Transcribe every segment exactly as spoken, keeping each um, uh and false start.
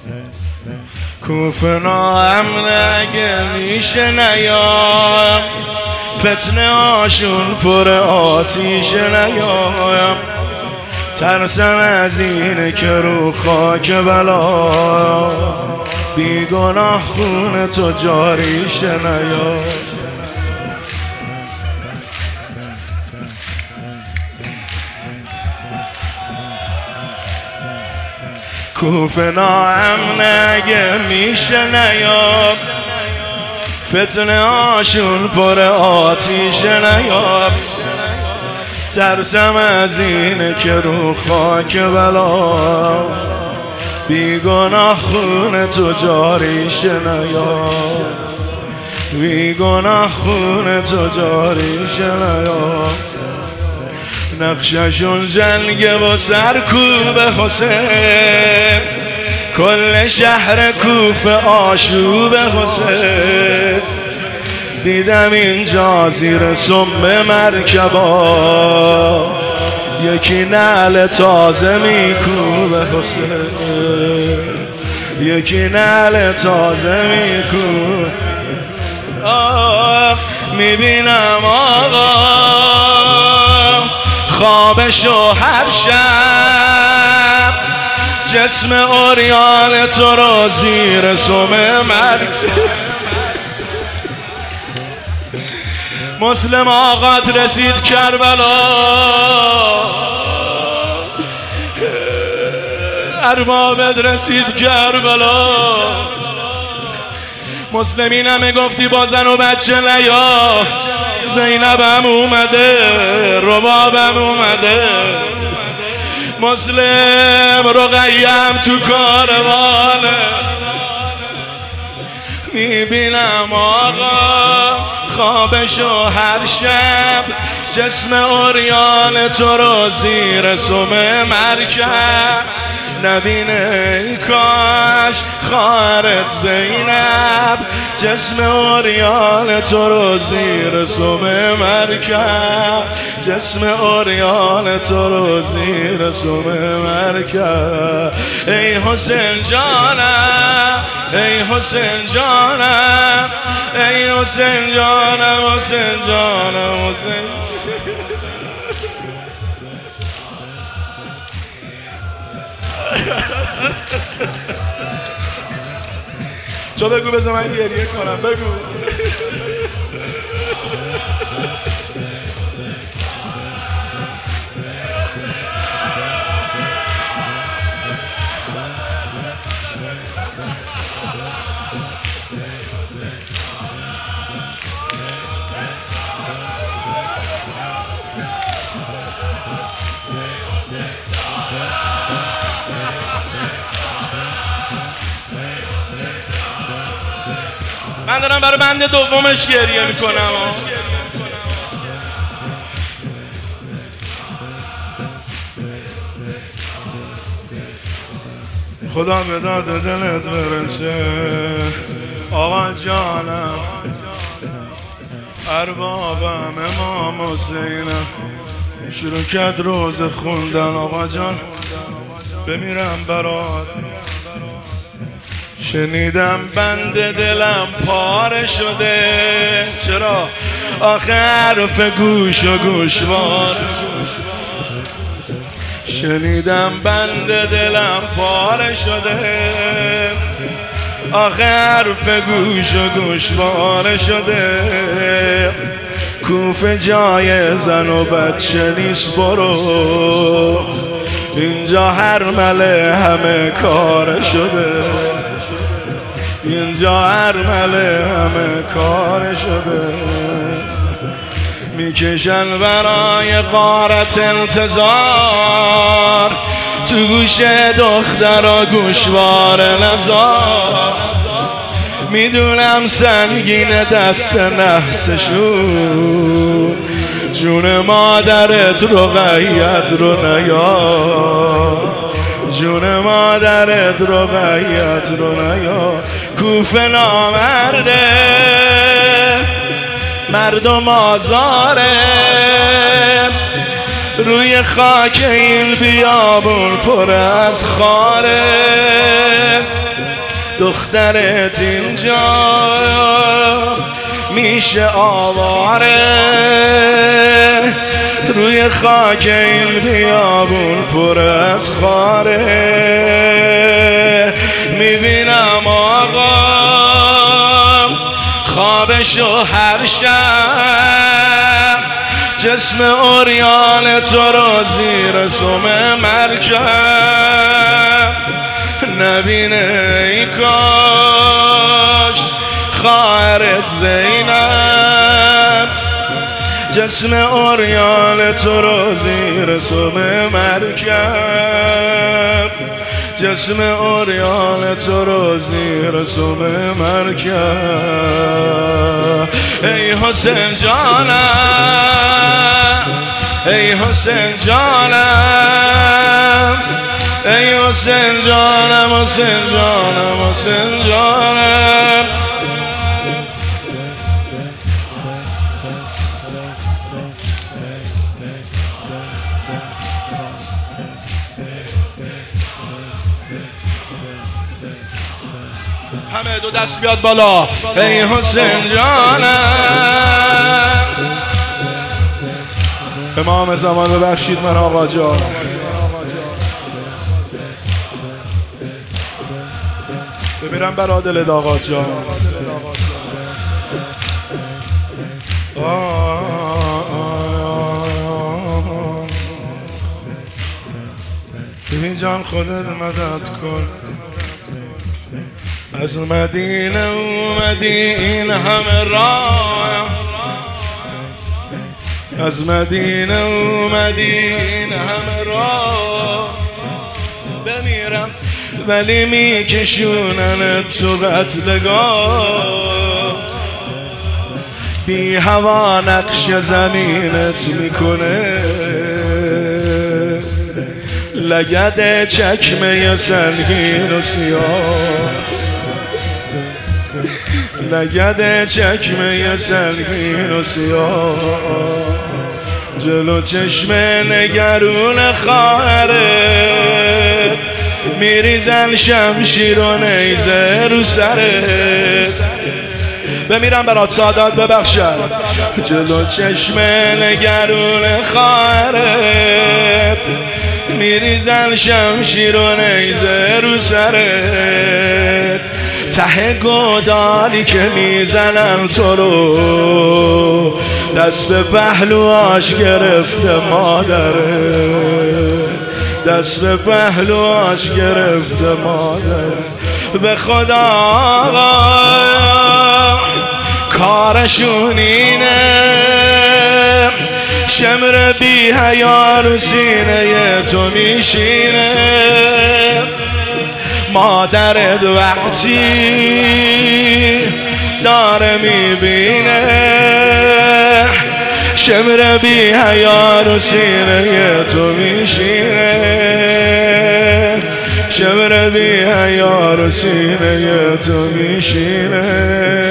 کوفه ناامن اگه میشه نیام، فتنه هاشون پر آتیش نیام. ترسم از اینه که رو خاک بلا بی گناه خون تو جاریش نیام. کوفه ناامن اگه میشه نیام، فتنه هاشون پر آتیش نیام. ترسم از اینه که رو خاک بلا بی گناه خون تو جاریش نیام، بی گناه خون تو جاریش نیام. نقششون جنگ و سرکوب حسین، کل شهر کوفه آشوب حسین. دیدم اینجا زیر سم مرکبا یکی نعل تازه میکوب حسین، یکی نعل تازه میکوب. میبینم آقا خوابشو هر شب، جسم اوریان تو رو زیر سم مرگ. مسلم آقات رسید کربلا، اربابت رسید کربلا. مسلمین همه گفتی با زن و بچه نیا، زینبم اومده، ربابم اومده. مسلم رقیم تو کاروانه. میبینم آقا خوابشو هر شب، جسم اوریان تو رو زیر سم مرکب. نبینه ای کاش خواهرت زینب، جسم اوریان تو رو زیر سم مرکب، جسم اوریان تو رو زیر سم مرکب. ای حسین جانم، ای حسین جانم، ای حسین جانم، حسین جانم، حسین. تو بگو بذار من گریه کنم، بگو. من دارم برای بند دومش گریه میکنم. خدا به داد دلت برسه آقا جانم، اربابم امام حسینم. شروع کرد روز خوندن آقا جان بمیرم برات. شنیدم بند دلم پاره شده، چرا؟ آخه حرف گوش و گوشوار. شنیدم بند دلم پاره شده، آخه حرف گوش و گوشوار شده. کوفه جای زن و بچه نیست، برو اینجا هر مله همه کار شده، اینجا هر مله همه کار شده. میکشن برای غارت انتظار، تو گوش دخترا گوشوار نزار. میدونم سنگین دست نحسشون، جون مادرت رقیت رو نیار، جون مادرت رقیت رو نیار. کوفه نامرده مردم آزاره، روی خاک این بیابون پر از خاره. دخترت اینجا میشه آواره، روی خاک این بیابون پر از خاره. میبینم آقا خوابشو هر شب، جسم اوریان تو رو زیر سم مرکب نبینه ای کاش خواهرت زینب، جسم اوریان تو رو زیر سم مرکب، جسم اوریان تو رو زیر سم مرکب. ای حسین جانم، ای حسین جانم، ای حسین جانم، حسین جانم، حسین جانم. همه دو دست بیاد بالا. ای حسین جانم. امام زمان ببخشید من آقا جان. بمیرم برا دل آقا جان. ببین جان خودت مدد کن، از مدینه اومدی این همه راه، از مدینه اومدی این همه راه. بمیرم ولی میکشونن تو قتلگاه، بی هوا نقش زمینت میکنه، لگد چکمه سنگین و سیاه، لگد چکمه سنگین و سیاه، جلو چشم نگرون خواهرت میریزن شمشیر و نیزه رو سرت. بمیرم برات سادات ببخشد. جلو چشم نگرون خواهرت میریزن شمشیر و نیزه رو سرت، ته گودالی که میزنن تو رو دست به پهلواش گرفته مادره، دست به پهلواش گرفته مادره. به خدا آقا کارشون اینه، شمر بی حیا رو سینه تو میشینه، مادرت وقتی داره میبینه، شمر بی حیا رو سینه تو میشینه، شمر بی حیا رو سینه تو میشینه.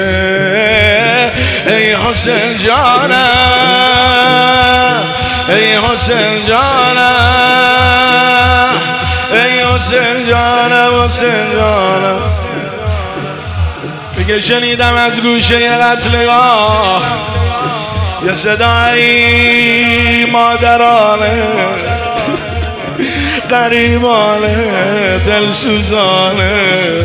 ای حسین جانم، ای حسین جانم، ای حسین جانم، حسین جانم. میگه شنیدم از گوشه قتلگاه یه صدایی مادرانه غریبانه دلسوزانه،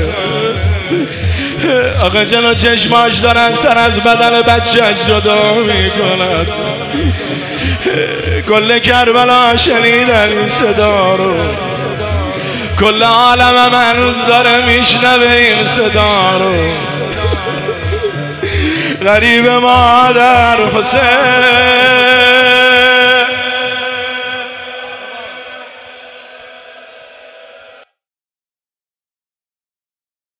آقا جلو چشماش دارن سر از بدن بچه‌اش جدا میکنن. کل کربلا شنیدن این صدا رو، کل عالم هنوز داره میشنوه این صدا رو. غریب مادر حسین